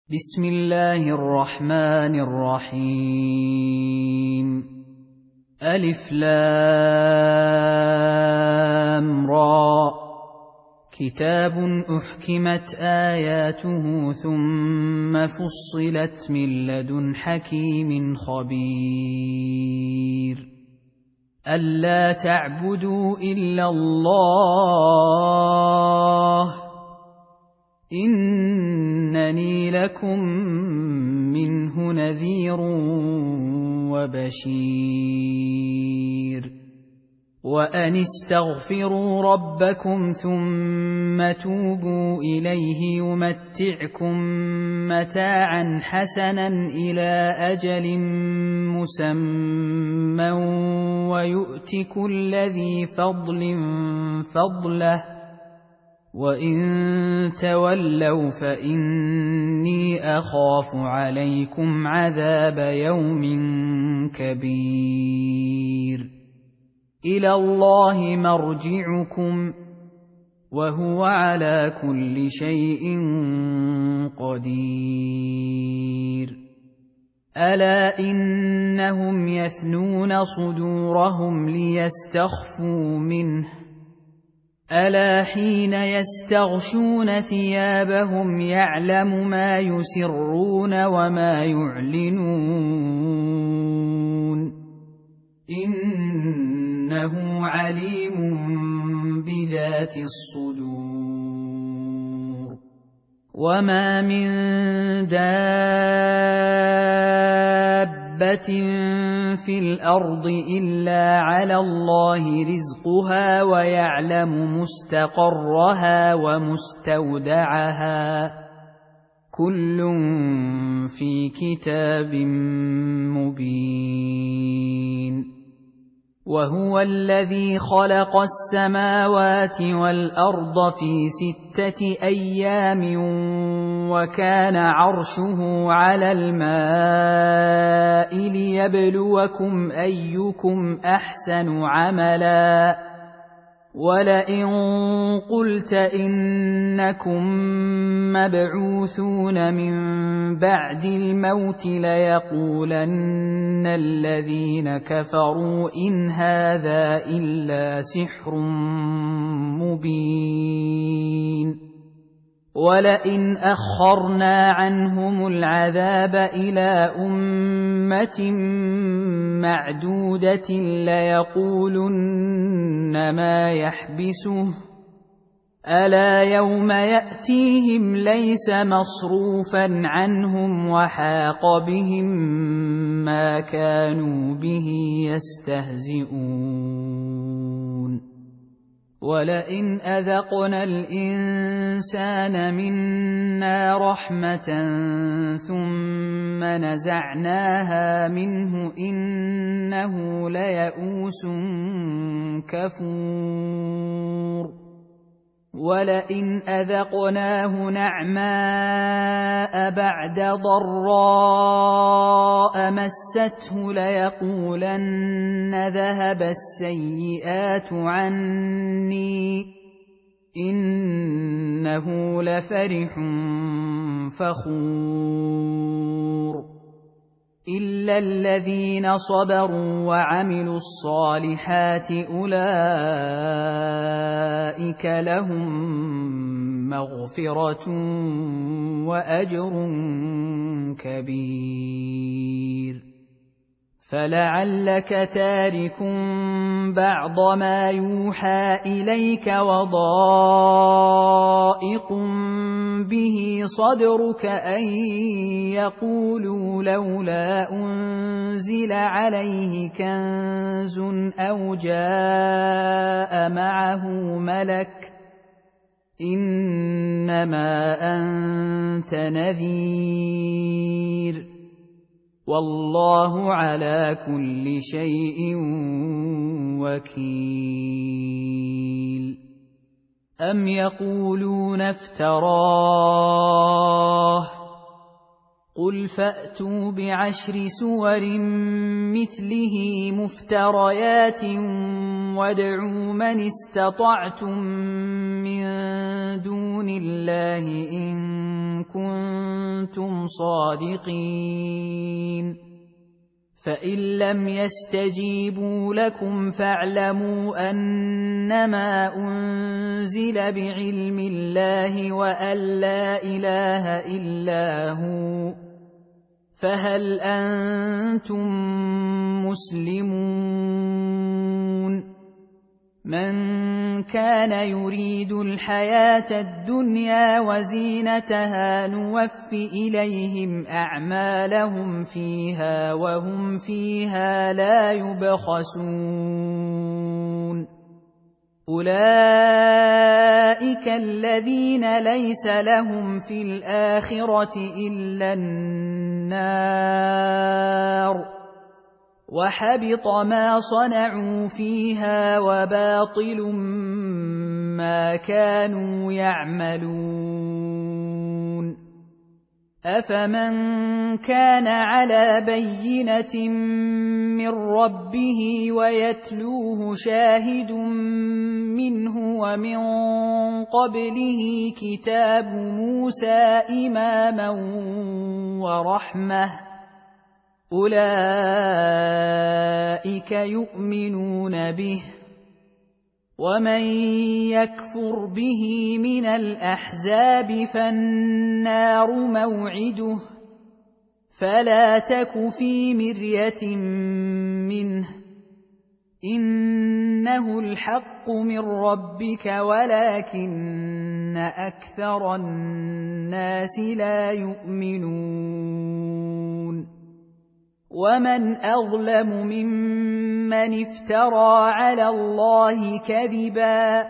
بسم الله الرحمن الرحيم. ألف لام را. كتاب أحكمت آياته ثم فصلت من لدن حكيم خبير. ألا تعبدوا إلا الله إنني لكم منه نذير وبشير. وأن استغفروا ربكم ثم توبوا إليه يمتعكم متاعا حسنا إلى أجل مسمى ويؤت كل ذي فضل فضله وإن تولوا فإني أخاف عليكم عذاب يوم كبير. إلى الله مرجعكم وهو على كل شيء قدير. ألا إنهم يثنون صدورهم ليستخفوا منه ألا حين يستغشون ثيابهم يعلم ما يسرون وما يعلنون إنه عليم بذات الصدور. وما من دابة في الأرض إلا على الله رزقها ويعلم مستقرها ومستودعها كل في كتاب مبين. وهو الذي خلق السماوات والأرض في 6 أيام وكان عرشه على الماء ليبلوكم أيكم أحسن عملا. ولئن قلت إنكم مبعوثون من بعد الموت ليقولن الذين كفروا إن هذا إلا سحر مبين. ولئن أخرنا عنهم العذاب إلى أمة معدودة ليقولن ما يحبسه ألا يوم يأتيهم ليس مصروفا عنهم وحاق بهم ما كانوا به يستهزئون. ولئن أذقنا الإنسان منا رحمة ثم نزعناها منه إنه ليئوس كفور. ولئن أذقناه نعماء بعد ضراء مسته ليقولن ذهب السيئات عني إنه لفرح فخور. إلا الذين صبروا وعملوا الصالحات أولئك لهم مغفرة وأجر كبير. فلعلك تارك بعض ما يوحى إليك وضائق به صدرك أن يقولوا لولا أنزل عليه كنز أو جاء معه ملك إنما أنت نذير والله على كل شيء وكيل. أم يقولون افتراه قل فأتوا ب10 سور مثله مفتريات وادعوا من استطعتم من دون الله إن كنتم صادقين فإن لم يستجيبوا لكم فاعلموا أنما أنزل بعلم الله وأن لا إله إلا هو فهل أنتم مسلمون من كان يريد الحياة الدنيا وزينتها نوف إليهم أعمالهم فيها وهم فيها لا يبخسون أولئك الذين ليس لهم في الآخرة إلا النار وحبط ما صنعوا فيها وباطل ما كانوا يعملون أفمن كان على بينة من ربه ويتلوه شاهد منه ومن قبله كتاب موسى إماما ورحمة أولئك يؤمنون به ومن يكفر به من الأحزاب فالنار موعده فلا تك في مرية منه إنه الحق من ربك ولكن أكثر الناس لا يؤمنون ومن أظلم ممن افترى على الله كذبا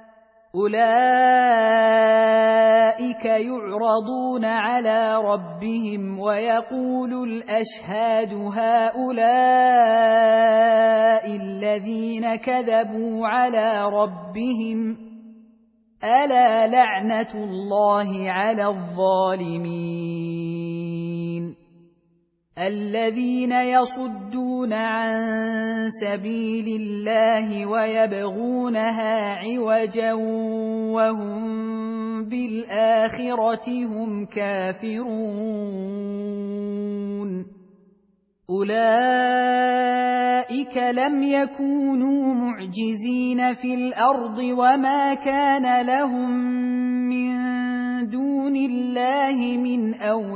أولئك يعرضون على ربهم ويقول الأشهاد هؤلاء الذين كذبوا على ربهم ألا لعنة الله على الظالمين الذين يصدون عن سبيل الله ويبغونها عوجا وهم بالآخرة هم كافرون أولئك لم يكونوا معجزين في الأرض وما كان لهم من دون الله من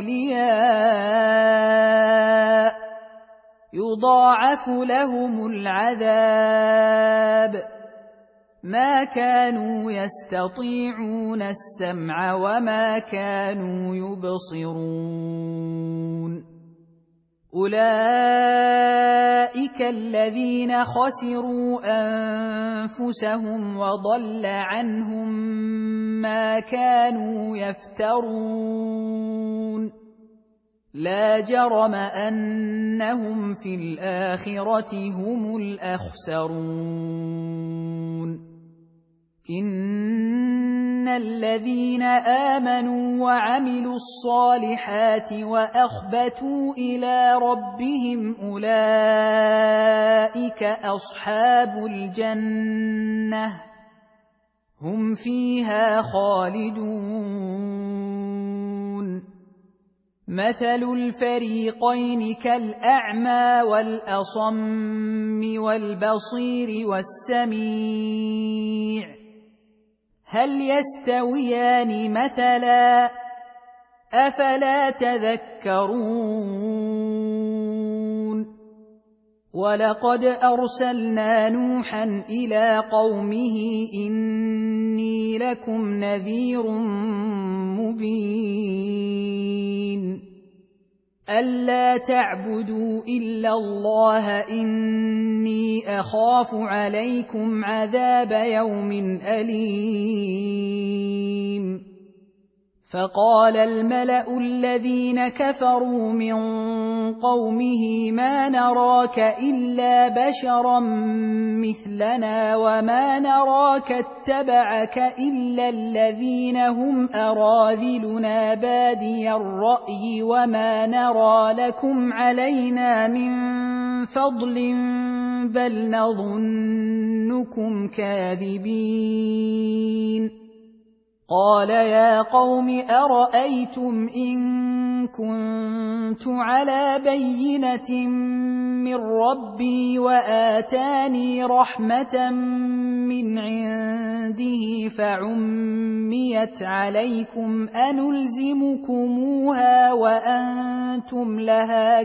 أولياء يضاعف لهم العذاب ما كانوا يستطيعون السمع وما كانوا يبصرون أولئك الذين خسروا أنفسهم وضل عنهم ما كانوا يفترون لا جرم أنهم في الآخرة هم الأخسرون إن الذين آمنوا وعملوا الصالحات وأخبتوا إلى ربهم أولئك أصحاب الجنة هم فيها خالدون مثل الفريقين كالأعمى والأصم والبصير والسميع هل يستويان مثلا أفلا تذكرون ولقد أرسلنا نوحا إلى قومه إني لكم نذير مبين ألا تعبدوا إلا الله إني أخاف عليكم عذاب يوم أليم فقال الملأ الذين كفروا من قومه ما نراك إلا بشرا مثلنا وما نراك اتبعك إلا الذين هم أراذلنا بادي الرأي وما نرى لكم علينا من فضل بل نظنكم كاذبين قال يا قوم أرأيتم إن كنت على بينة من ربي وآتاني رحمة من عنده فعميت عليكم أنلزمكموها وأنتم لها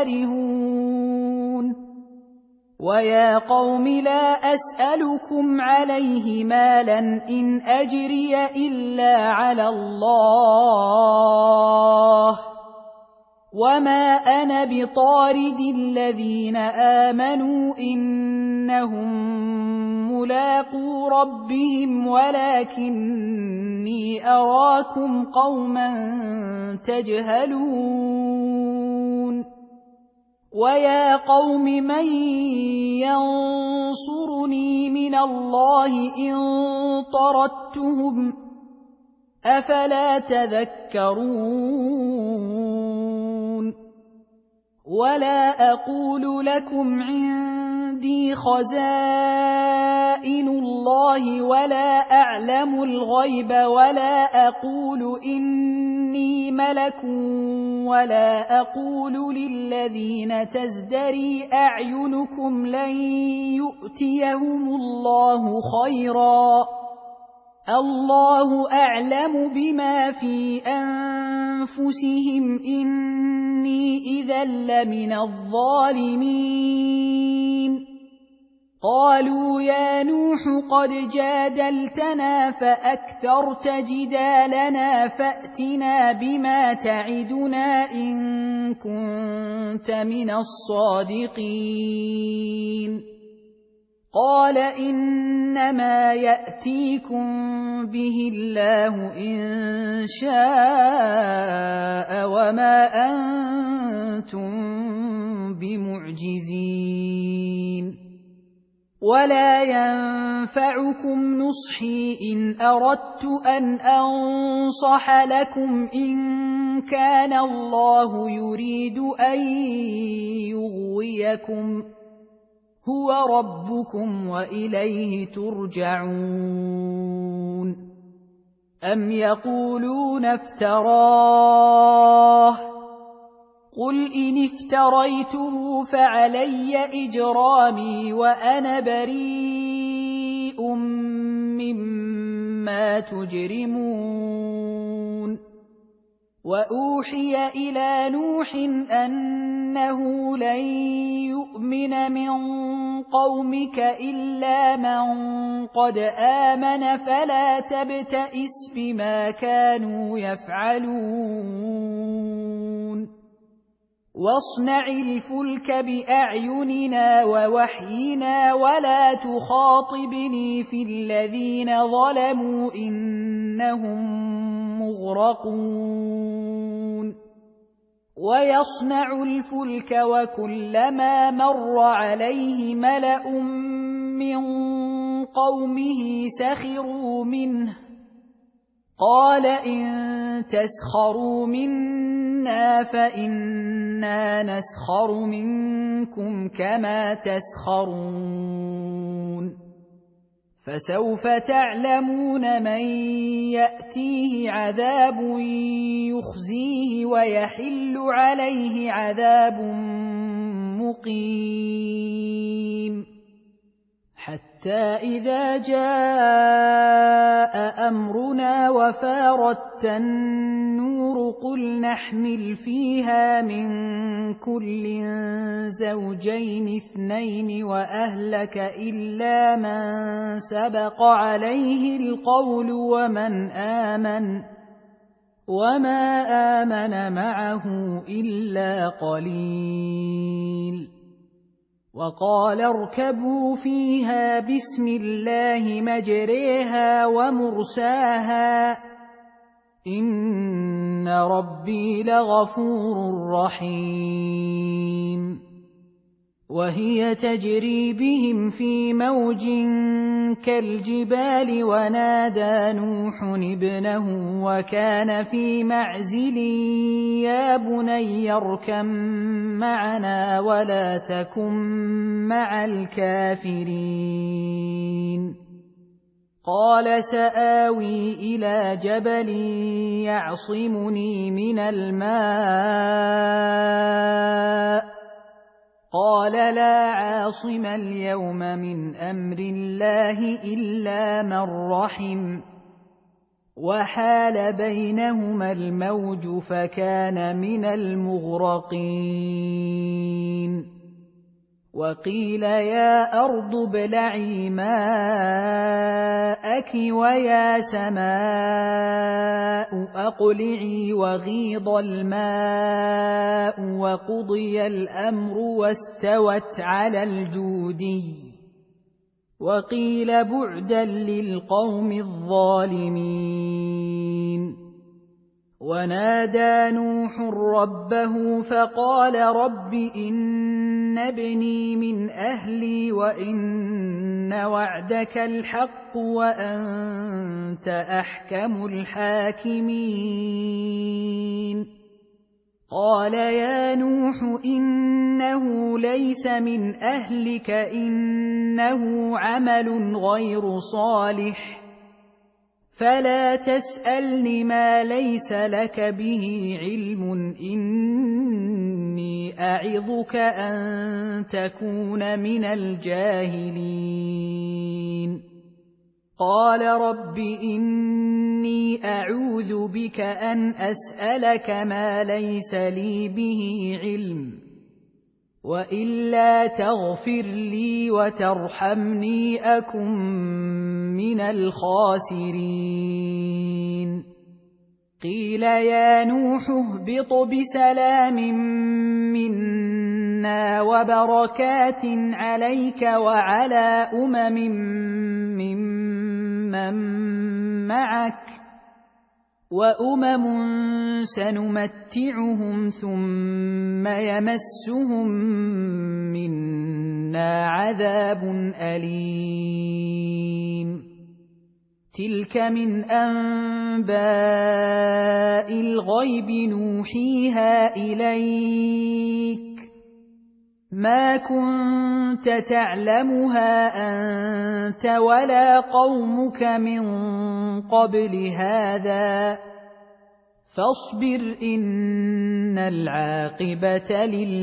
كارهون ويا قوم لا أسألكم عليه مالا إن أجري إلا على الله وما أنا بطارد الذين آمنوا إنهم ملاقو ربهم ولكني أراكم قوما تجهلون ويا قوم من ينصرني من الله إن طردتهم أفلا تذكرون ولا أقول لكم عندي خزائن الله ولا أعلم الغيب ولا أقول إني ملك ولا أقول للذين تزدري أعينكم لن يؤتيهم الله خيرا الله أعلم بما في أنفسهم إني إذا لمن الظالمين قالوا يا نوح قد جادلتنا فأكثرت جدالنا فأتنا بما تعدنا إن كنت من الصادقين قال إنما يأتيكم به الله إن شاء وما أنتم بمعجزين ولا ينفعكم نصحي إن أردت أن أنصح لكم إن كان الله يريد أن يغويكم هو ربكم وإليه ترجعون أم يقولون افتراه قل إن افتريته فعلي إجرامي وأنا بريء مما تجرمون وأوحي إلى نوح أنه لن يؤمن من قومك إلا من قد آمن فلا تبتئس بما كانوا يفعلون واصنع الفلك بأعيننا ووحينا ولا تخاطبني في الذين ظلموا إنهم مغرقون ويصنع الفلك وكلما مر عليه ملأ من قومه سخروا منه قال إن تسخروا منا فإنا نسخر منكم كما تسخرون فسوف تعلمون من يأتيه عذاب يخزيه ويحل عليه عذاب مقيم حتى إذا جاء أمرنا وفارت النور قل نحمل فيها من كل زوجين اثنين وأهلك إلا من سبق عليه القول وما آمن معه إلا قليل وقال اركبوا فيها بسم الله مجريها ومرساها إن ربي لغفور رحيم وهي تجري بهم في موج كالجبال ونادى نوح ابنه وكان في معزل يا بني اركب معنا ولا تكن مع الكافرين قال سآوي إلى جبل يعصمني من الماء قال لا عاصم اليوم من أمر الله إلا من رحم وحال بينهما الموج فكان من المغرقين وقيل يا أرض ابلعي ماءك ويا سماء أقلعي وغيض الماء وقضي الأمر واستوت على الجودي وقيل بعدا للقوم الظالمين ونادى نوح ربه فقال رب إن ابني من أهلي وإن وعدك الحق وأنت أحكم الحاكمين قال يا نوح إنه ليس من أهلك إنه عمل غير صالح فلا تسألني ما ليس لك به علم إني أعظك أن تكون من الجاهلين قال رب إني أعوذ بك أن أسألك ما ليس لي به علم وإلا تغفر لي وترحمني أكن من الخاسرين قيل يا نوح اهبط بسلام منا وبركات عليك وعلى ممن معك وأمم سنمتعهم ثم يمسهم منا عذاب أليم تلك من أنباء الغيب نوحيها إليك ما كنت تعلمها أنت ولا قومك من قبل هذا فاصبر إن العاقبة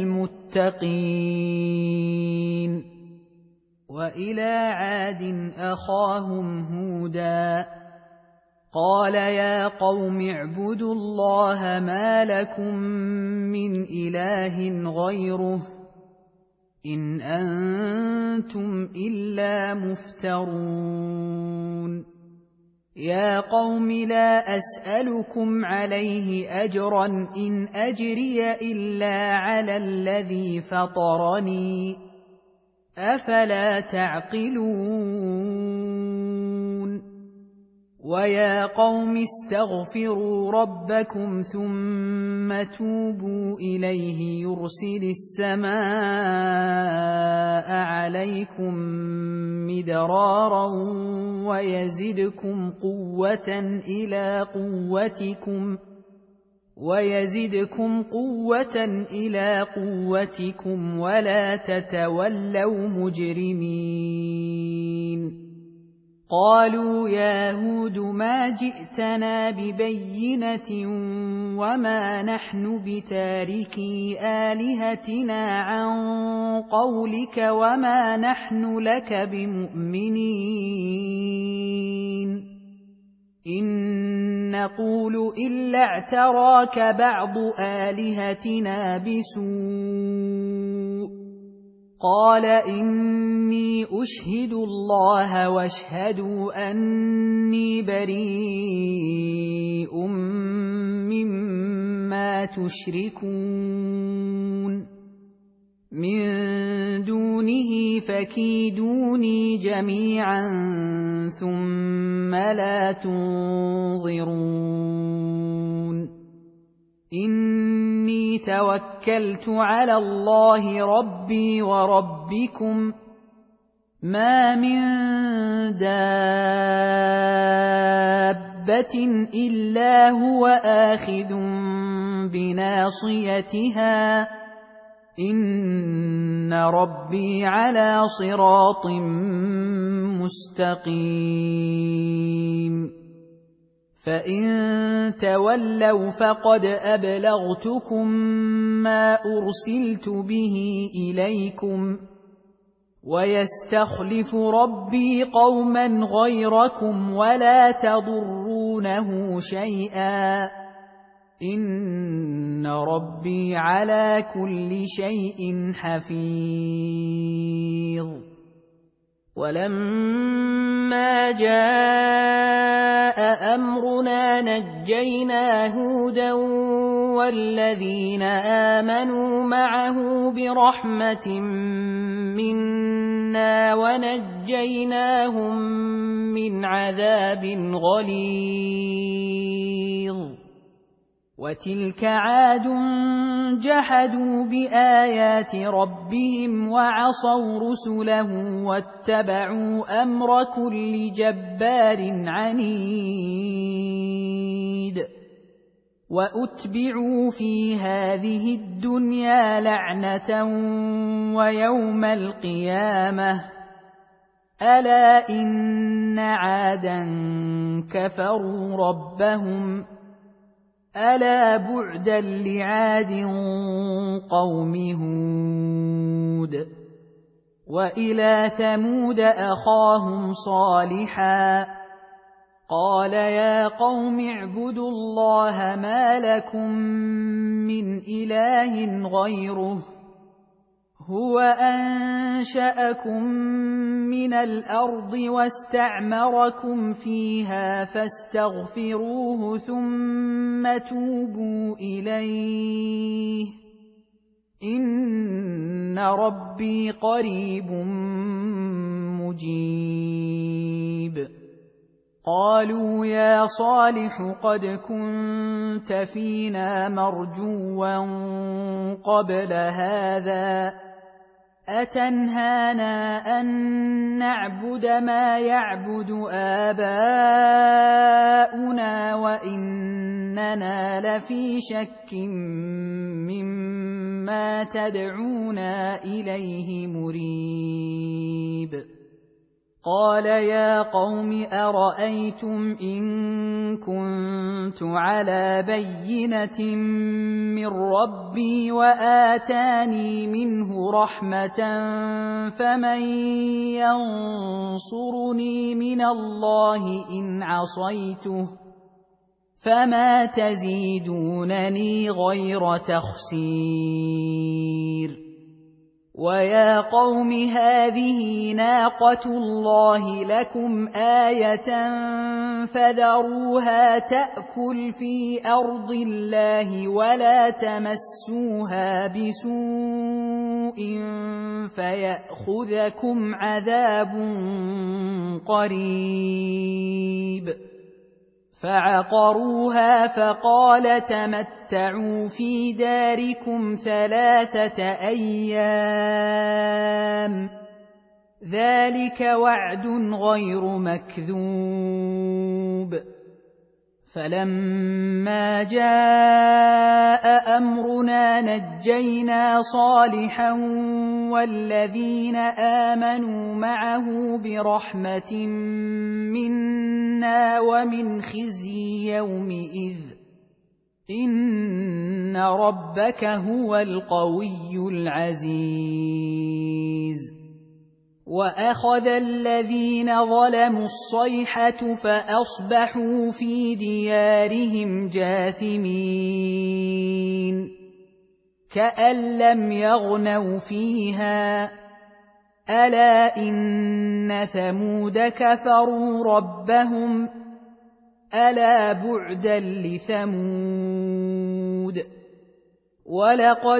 للمتقين وإلى عاد أخاهم هودا قال يا قوم اعبدوا الله ما لكم من إله غيره إن أنتم إلا مفترون يا قوم لا أسألكم عليه أجرا إن أجري إلا على الذي فطرني أفلا تعقلون ويا قوم استغفروا ربكم ثم توبوا إليه يرسل السماء عليكم مدرارا ويزدكم قوة إلى قوتكم ولا تتولوا مجرمين قالوا يا هود ما جئتنا ببينة وما نحن بتاركي آلهتنا عن قولك وما نحن لك بمؤمنين إن نقول إلا اعتراك بعض آلهتنا بسوء قال إني أشهد الله واشهدوا أني بريء مما تشركون من دونه فكيدوني جميعا ثم لا تنظرون إني توكلت على الله ربي وربكم ما من دابة إلا هو آخذ بناصيتها إن ربي على صراط مستقيم فإن تولوا فقد أبلغتكم ما أرسلت به إليكم ويستخلف ربي قوما غيركم ولا تضرونه شيئا إن ربي على كل شيء حفيظ ولما جاء أمرنا نجينا هودا والذين آمنوا معه برحمة منا ونجيناهم من عذاب غليظ وتلك عاد جحدوا بآيات ربهم وعصوا رسله واتبعوا أمر كل جبار عنيد وأتبعوا في هذه الدنيا لعنة ويوم القيامة ألا إن عادا كفروا ربهم ألا بعدا لعاد قوم هود وإلى ثمود أخاهم صالحا قال يا قوم اعبدوا الله ما لكم من إله غيره هو أنشأكم من الأرض واستعمركم فيها فاستغفروه ثم توبوا إليه إن ربي قريب مجيب قالوا يا صالح قد كنت فينا مرجوا قبل هذا أتنهانا أن نعبد ما يعبد آباؤنا وإننا لفي شك مما تدعونا إليه مريب قال يا قوم أرأيتم إن كنت على بينة من ربي وآتاني منه رحمة فمن ينصرني من الله إن عصيته فما تزيدونني غير تخسير ويا قوم هذه ناقة الله لكم آية فذروها تأكل في أرض الله ولا تمسوها بسوء فيأخذكم عذاب قريب فعقروها فقال تمتعوا في داركم 3 أيام ذلك وعد غير مكذوب فلما جاء أمرنا نجينا صالحا والذين آمنوا معه برحمة منا ومن خزي يومئذ إن ربك هو القوي العزيز وأخذ الذين ظلموا الصيحة فأصبحوا في ديارهم جاثمين كأن لم يغنوا فيها ألا إن ثمود كفروا ربهم ألا بعدا لثمود ولقد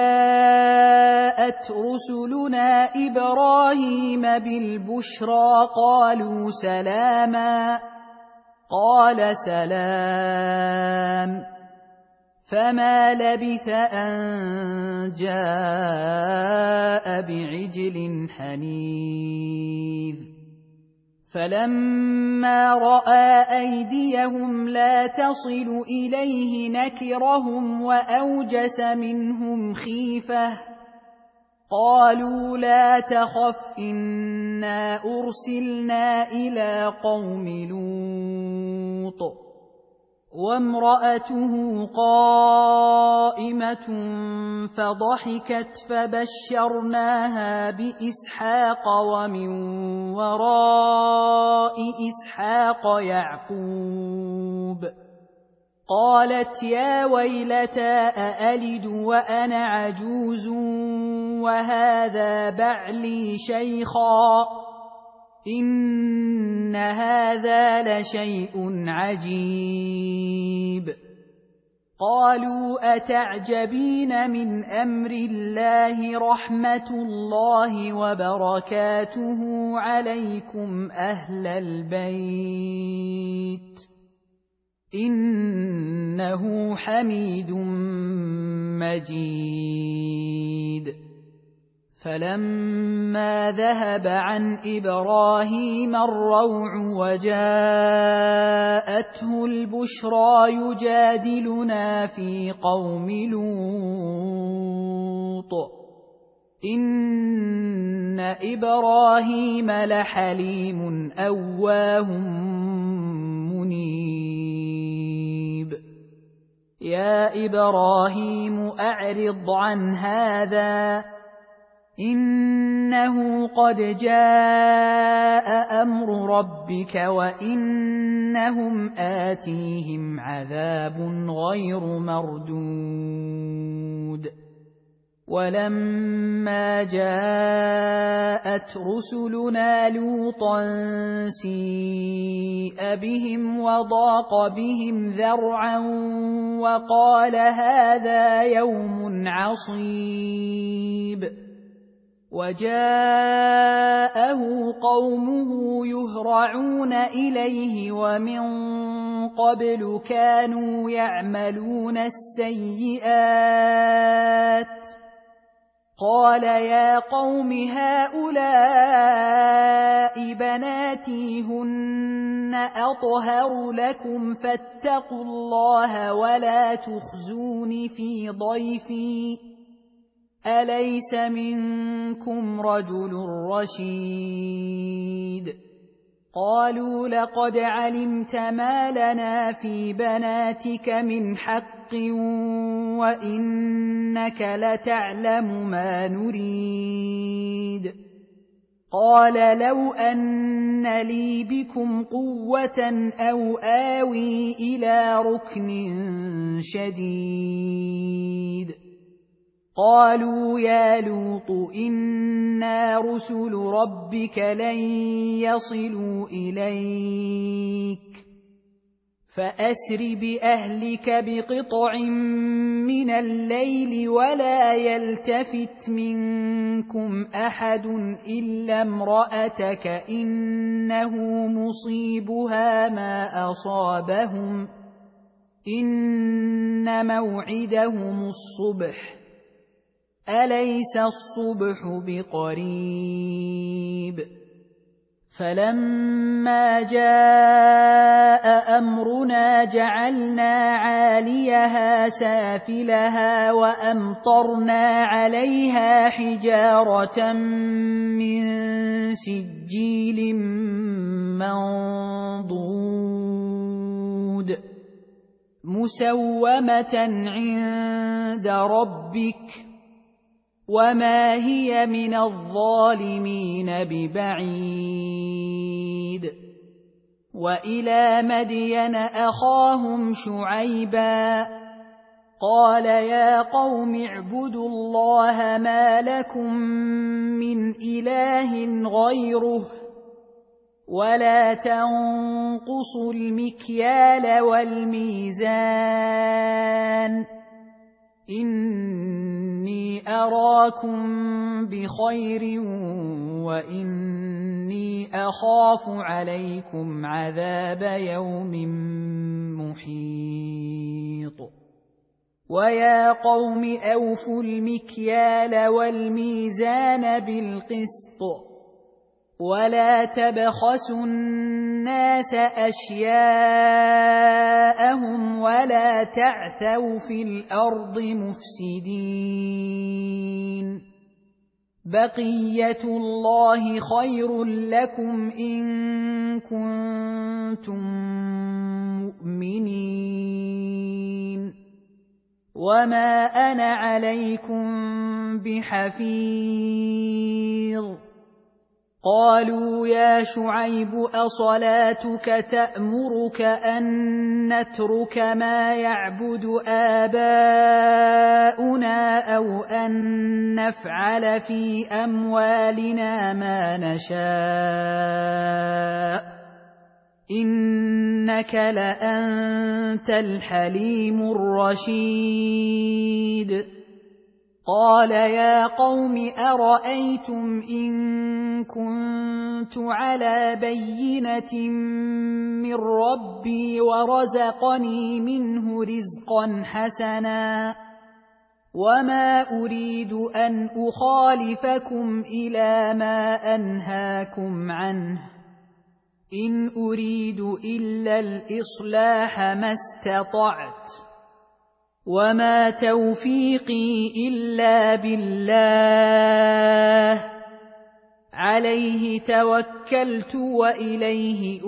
جاءت رسلنا إبراهيم بالبشرى قالوا سلاما قال سلام فما لبث أن جاء بعجل حنيذ فلما رأى أيديهم لا تصل إليه نكرهم وأوجس منهم خيفة قالوا لا تخف إنا أرسلنا إلى قوم لوط وامرأته قائمة فضحكت فبشرناها بإسحاق ومن وراء إسحاق يعقوب قالت يا ويلتى أألد وأنا عجوز وهذا بعلي شيخا إن هذا لشيء عجيب قالوا أتعجبين من أمر الله رحمة الله وبركاته عليكم أهل البيت إنه حميد مجيد فلما ذهب عن إبراهيم الروع وجاءته البشرى يجادلنا في قوم لوط إن إبراهيم لحليم أواه منيب يا إبراهيم أعرض عن هذا إنه قد جاء أمر ربك وإنهم آتيهم عذاب غير مردود ولما جاءت رسلنا لوطا سيء بهم وضاق بهم ذرعا وقال هذا يوم عصيب وجاءه قومه يهرعون إليه ومن قبل كانوا يعملون السيئات قال يا قوم هؤلاء بناتي هن أطهر لكم فاتقوا الله ولا تخزون في ضيفي أليس منكم رجل رشيد قالوا لقد علمت ما لنا في بناتك من حق وإنك لتعلم ما نريد قال لو أن لي بكم قوة أو آوي إلى ركن شديد قالوا يا لوط إنا رسل ربك لن يصلوا إليك فأسر بأهلك بقطع من الليل ولا يلتفت منكم أحد إلا امرأتك إنه مصيبها ما أصابهم إن موعدهم الصبح أليس الصبح بقريب فلما جاء أمرنا جعلنا عاليها سافلها وأمطرنا عليها حجارة من سجيل منضود مسومة عند ربك وما هي من الظالمين ببعيد وإلى مدين أخاهم شعيبا قال يا قوم اعبدوا الله ما لكم من إله غيره ولا تنقصوا المكيال والميزان إني أراكم بخير وإني أخاف عليكم عذاب يوم محيط ويا قوم أوفوا المكيال والميزان بالقسط ولا تبخسوا الناس أشياءهم ولا تعثوا في الأرض مفسدين بقية الله خير لكم إن كنتم مؤمنين وما أنا عليكم بحفيظ قالوا يا شعيب أصلاتك تأمرك أن نترك ما يعبد آباؤنا أو أن نفعل في أموالنا ما نشاء إنك لأنت الحليم الرشيد قال يا قوم أرأيتم إن كنت على بينة من ربي ورزقني منه رزقا حسنا وما أريد أن أخالفكم إلى ما أنهاكم عنه إن أريد إلا الإصلاح ما استطعت وما توفيقي إلا بالله عليه توكلت وإليه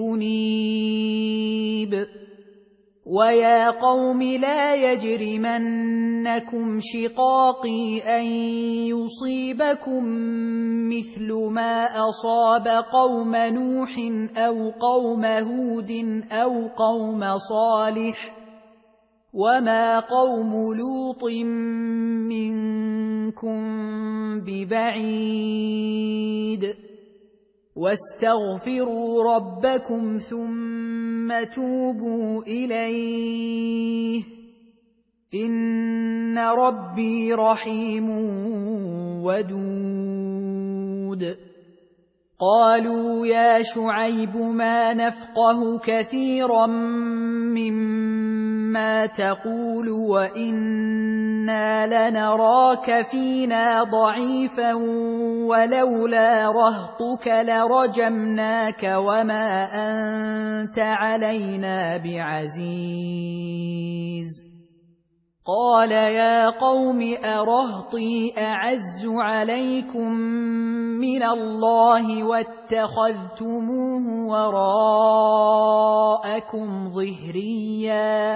أنيب ويا قوم لا يجرمنكم شقاقي أن يصيبكم مثل ما أصاب قوم نوح أو قوم هود أو قوم صالح وما قوم لوط منكم ببعيد واستغفروا ربكم ثم توبوا إليه إن ربي رحيم ودود قالوا يا شعيب ما نفقه كثيرا مما تقول وإنا لنراك فينا ضعيفا ولولا رهطك لرجمناك وما أنت علينا بعزيز قال يا قوم أرهطي أعز عليكم من الله واتخذتموه وراءكم ظهريا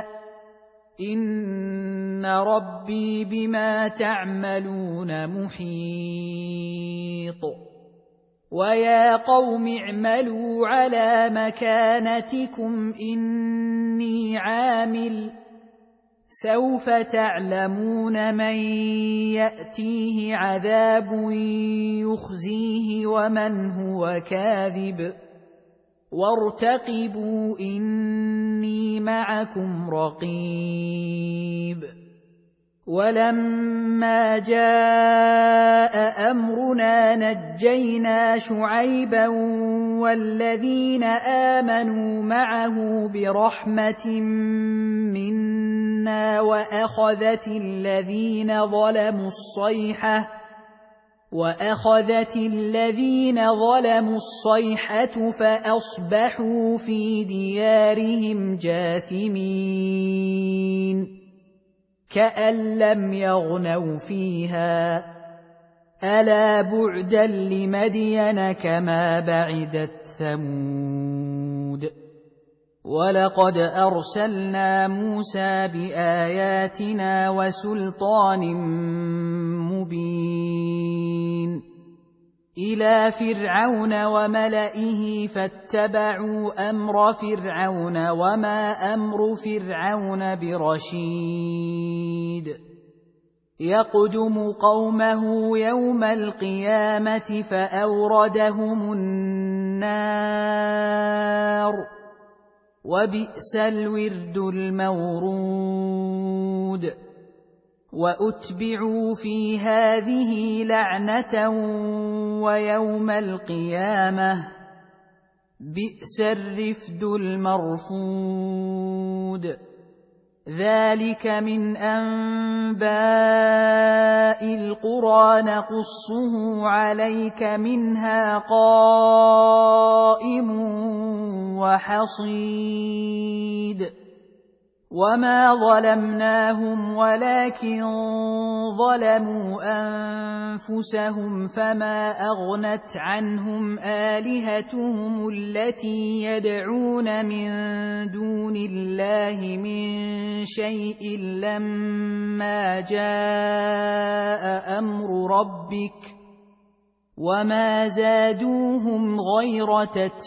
إن ربي بما تعملون محيط ويا قوم اعملوا على مكانتكم إني عامل سوف تعلمون من يأتيه عذاب يخزيه ومن هو كاذب وارتقبوا إني معكم رقيب ولما جاء أمرنا نجينا شعيبا والذين آمنوا معه برحمة منا وأخذت الذين ظلموا الصيحة فأصبحوا في ديارهم جاثمين كأن لم يغنوا فيها ألا بعدا لمدين كما بعدت ثمود ولقد أرسلنا موسى بآياتنا وسلطان مبين إلى فرعون وملئه فاتبعوا أمر فرعون وما أمر فرعون برشيد يقدم قومه يوم القيامة فأوردهم النار وبئس الورد المورود وأتبعوا في هذه لعنة ويوم القيامة بئس الرفد المرفود ذلك من أنباء القرى نقصه عليك منها قائم وحصيد وما ظلمناهم ولكن ظلموا أنفسهم فما أغنت عنهم آلهتهم التي يدعون من دون الله من شيء لما جاء أمر ربك وما زادوهم غير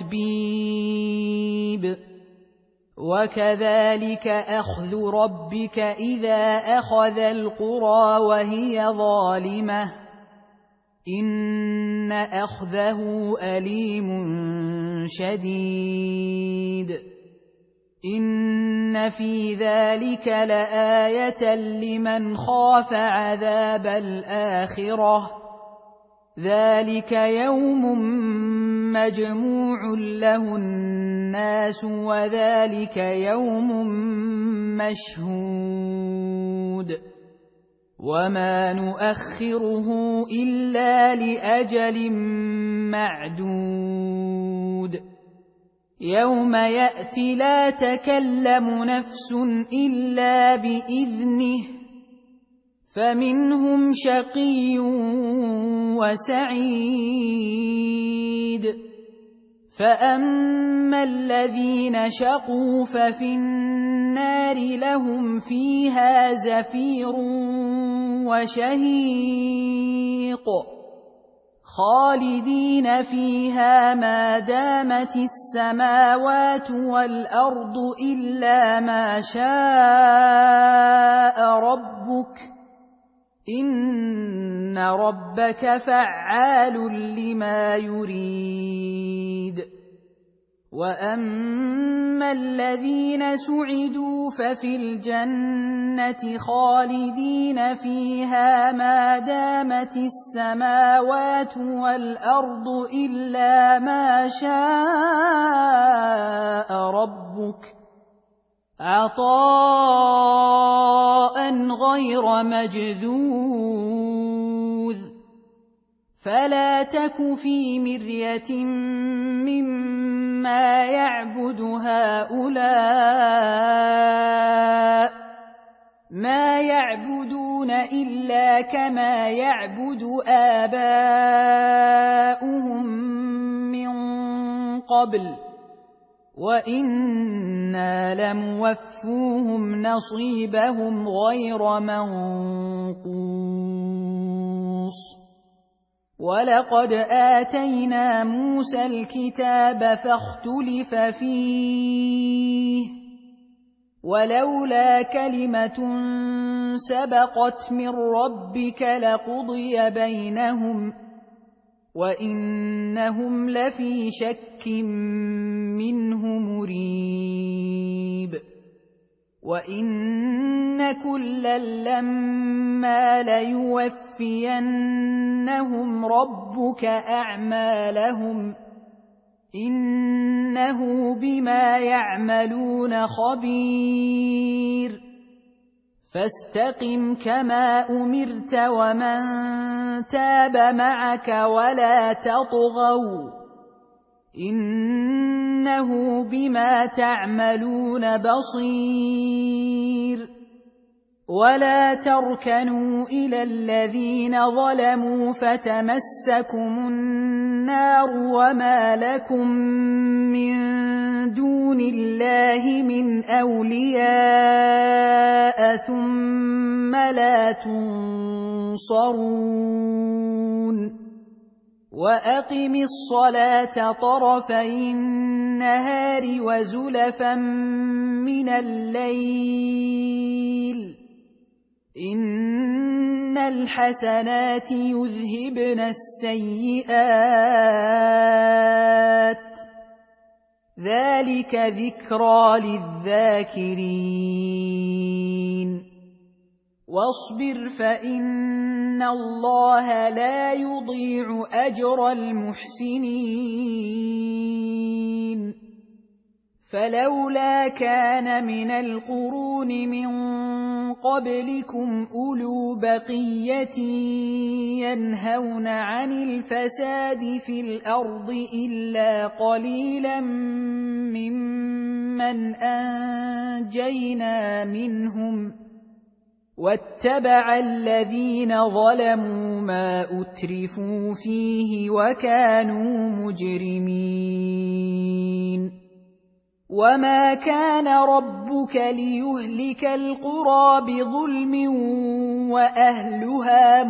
تتبيب وكذلك أخذ ربك إذا أخذ القرى وهي ظالمة إن أخذه أليم شديد إن في ذلك لآية لمن خاف عذاب الآخرة ذلك يوم مجموع له الناس وذلك يوم مشهود وما نؤخره إلا لأجل معدود يوم يأتي لا تكلم نفس إلا بإذنه فمنهم شقي وسعيد فأما الذين شقوا ففي النار لهم فيها زفير وشهيق خالدين فيها ما دامت السماوات والأرض إلا ما شاء ربك إن ربك فعال لما يريد وأما الذين سعدوا ففي الجنة خالدين فيها ما دامت السماوات والأرض إلا ما شاء ربك عطاء غير مجذوذ فلا تك في مرية مما يعبد هؤلاء ما يعبدون إلا كما يعبد آباؤهم من قبل وإنا لموفوهم نصيبهم غير منقوص ولقد آتينا موسى الكتاب فاختلف فيه ولولا كلمة سبقت من ربك لقضي بينهم وإنهم لفي شك منه مريب وإن كلا لما ليوفينهم ربك أعمالهم إنه بما يعملون خبير فاستقم كما أمرت ومن تاب معك ولا تطغوا إنه بما تعملون بصير ولا تركنوا إلى الذين ظلموا فتمسكم النار وما لكم من دون الله من أولياء ثم لا تنصرون وأقم الصلاة طرفي النهار وزلفا من الليل إن الحسنات يذهبن السيئات ذلك ذكرى للذاكرين واصبر فإن الله لا يضيع أجر المحسنين فلولا كان من القرون من قبلكم أولو بقية ينهون عن الفساد في الأرض إلا قليلا ممن ممن أنجينا منهم واتبع الذين ظلموا ما أترفوا فيه وكانوا مجرمين وما كان ربك ليهلك القرى بظلم وأهلها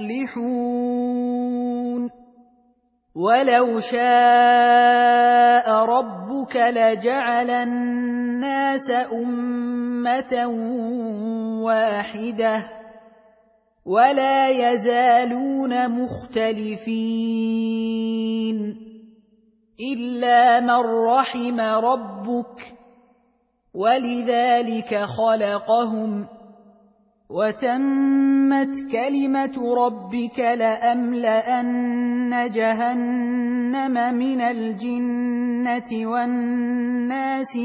مصلحون ولو شاء ربك لجعل الناس أمة واحدة ولا يزالون مختلفين إلا من رحم ربك ولذلك خلقهم وتمت كلمة ربك لأملأن جهنم من الجنة والناس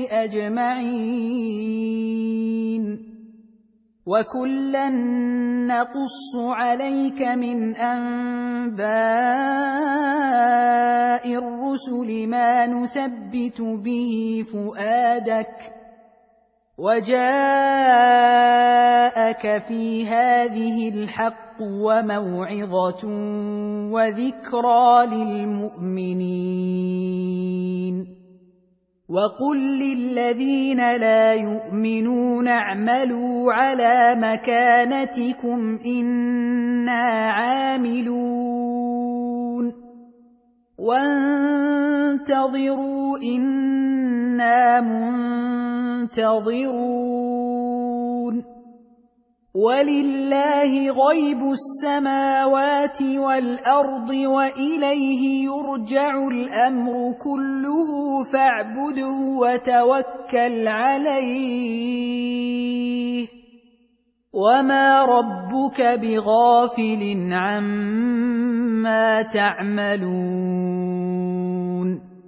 أجمعين وكلا نقص عليك من أنباء الرسل ما نثبت به فؤادك وجاءك في هذه الحق وموعظة وذكرى للمؤمنين وقل للذين لا يؤمنون اعملوا على مكانتكم إنا عاملون وانتظروا إنا منتظرون ولله غيب السماوات والأرض وإليه يرجع الأمر كله فاعبده وتوكل عليه وما ربك بغافل عما تعملون